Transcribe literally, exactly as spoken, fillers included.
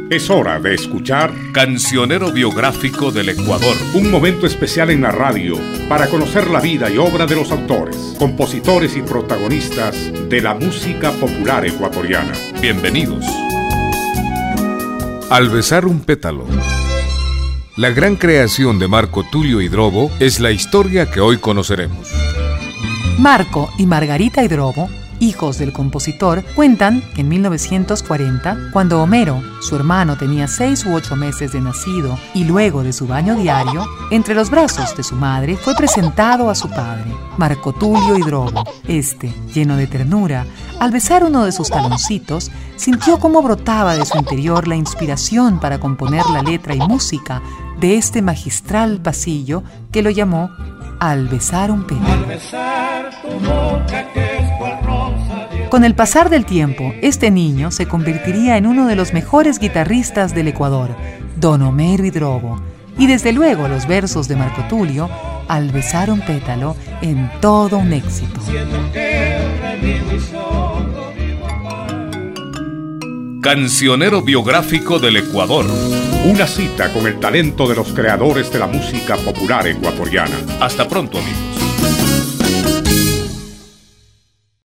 Es hora de escuchar Cancionero Biográfico del Ecuador. Un momento especial en la radio para conocer la vida y obra de los autores, compositores y protagonistas de la música popular ecuatoriana. Bienvenidos. Al besar un pétalo. La gran creación de Marco Tulio Hidrobo es la historia que hoy conoceremos. Marco y Margarita Hidrobo, hijos del compositor, cuentan que en mil novecientos cuarenta, cuando Homero, su hermano, tenía seis u ocho meses de nacido y luego de su baño diario, entre los brazos de su madre fue presentado a su padre, Marco Tulio Hidrobo. Este, lleno de ternura, al besar uno de sus taloncitos, sintió cómo brotaba de su interior la inspiración para componer la letra y música de este magistral pasillo que lo llamó Al besar un pétalo. Al besar tu boca que es cual rosa de... Con el pasar del tiempo, este niño se convertiría en uno de los mejores guitarristas del Ecuador, don Homero Hidrobo, y desde luego los versos de Marco Tulio, Al besar un pétalo, en todo un éxito. Cancionero Biográfico del Ecuador. Una cita con el talento de los creadores de la música popular ecuatoriana. Hasta pronto, amigos.